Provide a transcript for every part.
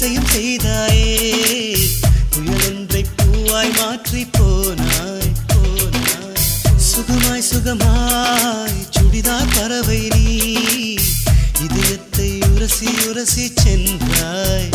அதிசயம் செய்தாயே புயலொன்றை பூவாய் மாற்றி போனாய் சுகமாய் சுகமாய் சுடிதார் பறவை நீ இதயத்தை உரசி உரசி சென்றாய்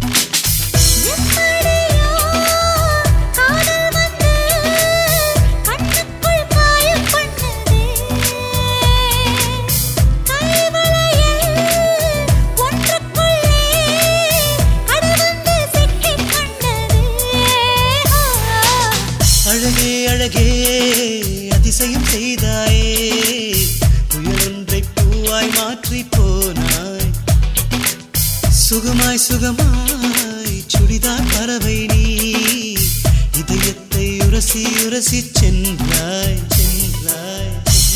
அழகே அழகே அதிசயம் செய்தாயே புயலொன்றை பூவாய் மாற்றி போனாய் சுகமாய் சுகமாய் சுடிதார் பறவை நீ இதயத்தை உரசி உரசி சென்றாய் சென்றாய்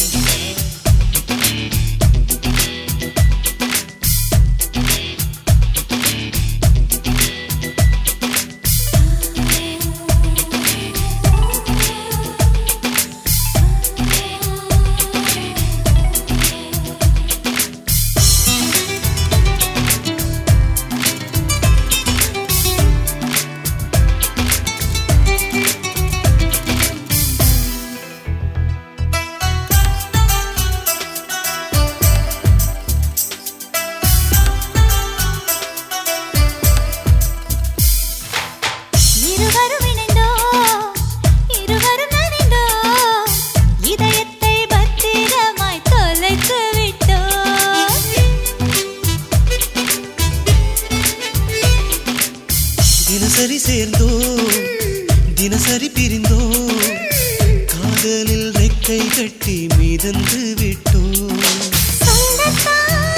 தினசரி சேர்ந்தோ தினசரி பிரிந்தோ காதலில் ரெக்கை கட்டி மிதந்து விட்டோ